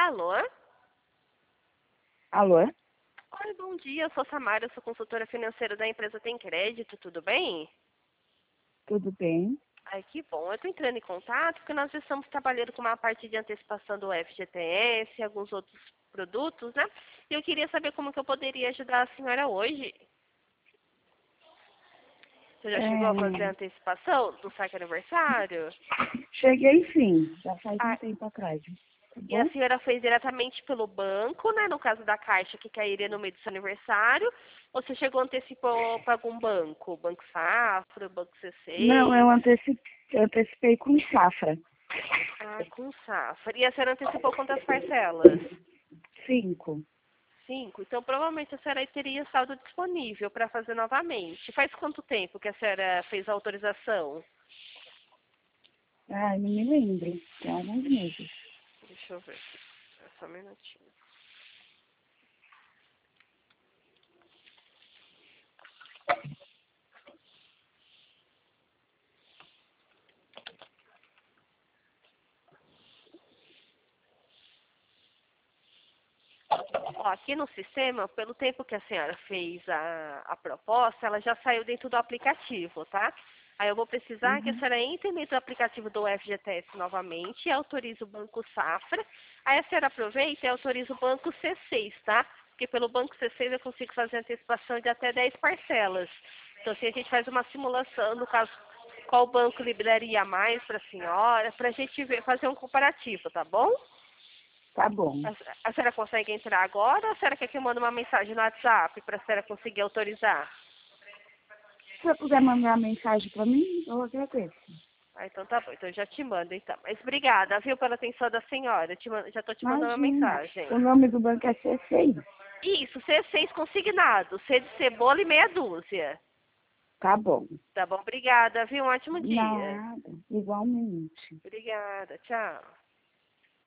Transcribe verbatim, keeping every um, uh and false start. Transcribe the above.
Alô? Alô? Oi, bom dia. Eu sou Samara, eu sou consultora financeira da empresa Tem Crédito, tudo bem? Tudo bem? Ai, que bom. Eu estou entrando em contato porque nós estamos trabalhando com uma parte de antecipação do F G T S e alguns outros produtos, né? E eu queria saber como que eu poderia ajudar a senhora hoje. Você já chegou a fazer a É, antecipação do saque aniversário? cheguei sim, já faz um Ah, tempo atrás, tá e a bom? senhora fez diretamente pelo banco, né? No caso da Caixa, que cairia no meio do seu aniversário. Ou você chegou a antecipar para algum banco? Banco Safra, Banco C Não, eu seis? antecipei, eu antecipei com safra. Ah, com Safra. E a senhora antecipou quantas parcelas? Cinco. Cinco. Então, provavelmente a senhora teria saldo disponível para fazer novamente. Faz quanto tempo que a senhora fez a autorização? Ai, não me lembro. Tem alguns meses. Deixa eu ver. É só um minutinho. Ó, aqui no sistema, pelo tempo que a senhora fez a, a proposta, ela já saiu dentro do aplicativo, tá? Aí eu vou precisar que a Uhum. senhora entre dentro do aplicativo do F G T S novamente e autorize o Banco Safra. Aí a senhora aproveita e autoriza o Banco C seis, tá? Porque pelo Banco C seis eu consigo fazer antecipação de até dez parcelas. Então, assim, a gente faz uma simulação, no caso, qual banco liberaria mais para a senhora, para a gente ver, fazer um comparativo, tá bom? Tá bom. A, a senhora consegue entrar agora ou a senhora quer que eu mande uma mensagem no WhatsApp para a senhora conseguir autorizar? Se você puder mandar uma mensagem para mim, eu agradeço. Ah, então tá bom. Então eu já te mando, então. Mas obrigada, viu, pela atenção da senhora. Eu te mando- já estou te mandando uma Imagina. mensagem. O nome do banco é C seis. Isso, C seis consignado. C de cebola e meia dúzia. Tá bom. Tá bom? Obrigada, viu? Um ótimo dia. Nada. Igualmente. Obrigada. Tchau.